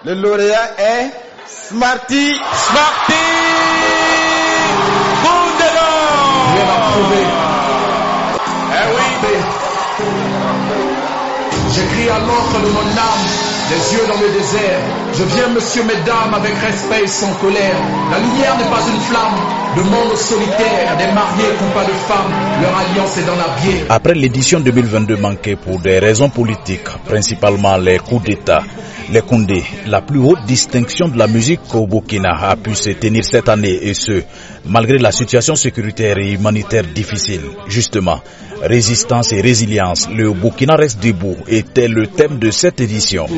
Le lauréat est Smarty. Smarty Boundelo. Bien approuvé. Eh oui. J'écris à l'encre de mon âme, les yeux dans le désert. Je viens, monsieur, mesdames, avec respect et sans colère. La lumière n'est pas une flamme, le monde solitaire. Des mariés qui n'ont pas de femmes, leur alliance est dans la bière. Après l'édition 2022 manquée pour des raisons politiques, principalement les coups d'État, les Koundé, la plus haute distinction de la musique au Burkina a pu se tenir cette année, et ce, malgré la situation sécuritaire et humanitaire difficile. Justement, résistance et résilience, le Burkina reste debout était le thème de cette édition.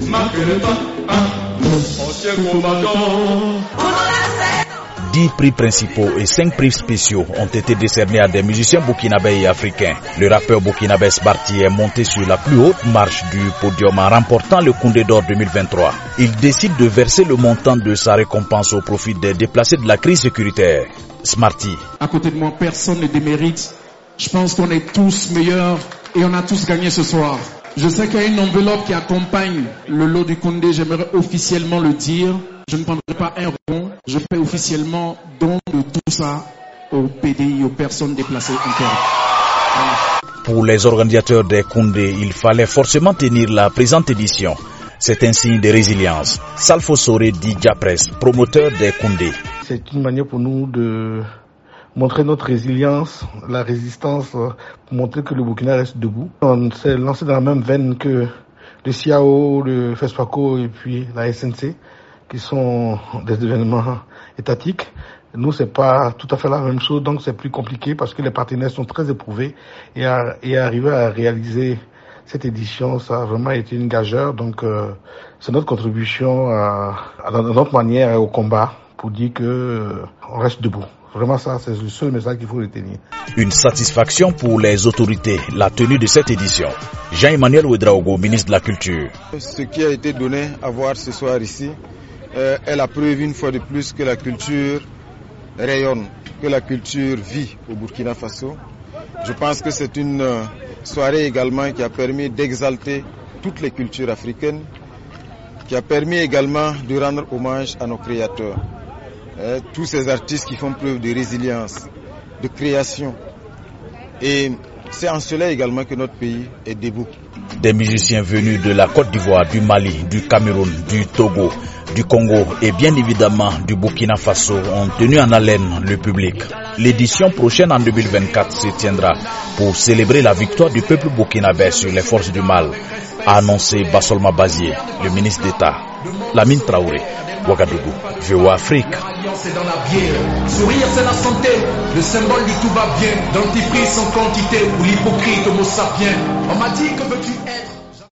10 prix principaux et 5 prix spéciaux ont été décernés à des musiciens burkinabés et africains. Le rappeur burkinabé Smarty est monté sur la plus haute marche du podium en remportant le Koundé d'or 2023. Il décide de verser le montant de sa récompense au profit des déplacés de la crise sécuritaire. Smarty. À côté de moi, personne ne démérite. Je pense qu'on est tous meilleurs et on a tous gagné ce soir. Je sais qu'il y a une enveloppe qui accompagne le lot du Koundé. J'aimerais officiellement le dire. Je ne prendrai pas un rond. Je fais officiellement don de tout ça au PDI, aux personnes déplacées internes. Voilà. Pour les organisateurs des Koundé, il fallait forcément tenir la présente édition. C'est un signe de résilience. Salfo Soré dit Diapres, promoteur des Koundé. C'est une manière pour nous de montrer notre résilience, la résistance, pour montrer que le Burkina reste debout. On s'est lancé dans la même veine que le CIAO, le FESPACO et puis la SNC, qui sont des événements étatiques. Nous, c'est pas tout à fait la même chose, donc c'est plus compliqué parce que les partenaires sont très éprouvés et arriver à réaliser cette édition, ça a vraiment été une gageure. Donc, c'est notre contribution à notre manière au combat pour dire que on reste debout. Vraiment, ça, c'est le seul message qu'il faut retenir. Une satisfaction pour les autorités, la tenue de cette édition. Jean-Emmanuel Ouedraogo, ministre de la Culture. Ce qui a été donné à voir ce soir ici est la preuve une fois de plus que la culture rayonne, que la culture vit au Burkina Faso. Je pense que c'est une soirée également qui a permis d'exalter toutes les cultures africaines, qui a permis également de rendre hommage à nos créateurs. Tous ces artistes qui font preuve de résilience, de création. Et c'est en cela également que notre pays est debout. Des musiciens venus de la Côte d'Ivoire, du Mali, du Cameroun, du Togo, du Congo et bien évidemment du Burkina Faso ont tenu en haleine le public. L'édition prochaine en 2024 se tiendra pour célébrer la victoire du peuple burkinabé sur les forces du mal, a annoncé Bassolma Bazié, le ministre d'État. Lamine Traoré, Ouagadougou, VOA Afrique. C'est dans la bière. Sourire, c'est la santé. Le symbole du tout va bien. Dentifrice en quantité. Ou l'hypocrite homo sapiens. On m'a dit que veux-tu être